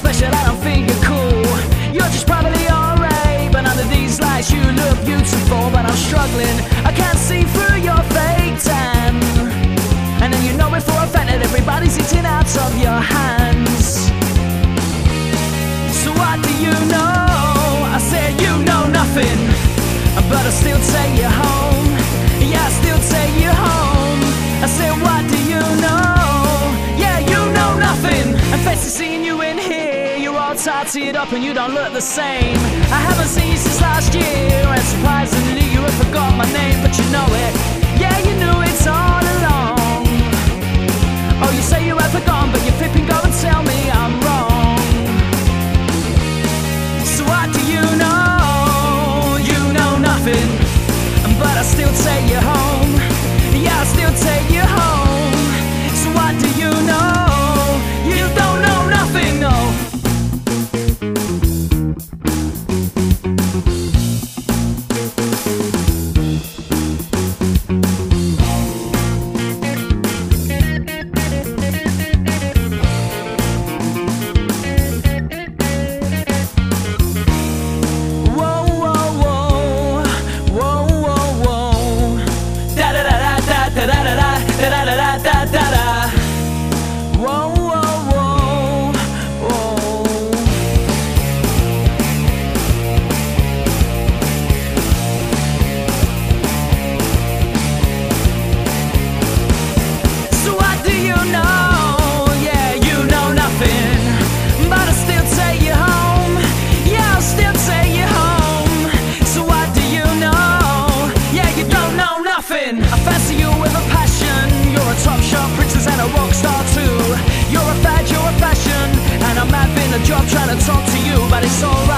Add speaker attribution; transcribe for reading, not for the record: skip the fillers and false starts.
Speaker 1: special, I don't think you're cool. You're just probably alright, but under these lights you look beautiful. But I'm struggling, I can't see through your fake tan. And then you know it for a fact that everybody's eating out of your hands. So what do you know? I said you know nothing, but I still take you home. Yeah, I still take you home. I said what do you know? Yeah, you know nothing. And fancy seeing you in here, you're all tarted up and you don't look the same. I haven't seen you since last year, and surprisingly you have forgot my name, but you know it. Yeah, you knew it all along. Oh, you say you have forgotten, but you flipping go and tell me I'm wrong. So what do you know? You know nothing, but I still take you home. Yeah, I still take you home. So what do you know? You don't know nothing, no. I fancy you with a passion. You're a top shot princess and a rock star too. You're a fad, you're a fashion, and I'm having a job trying to talk to you, but it's alright.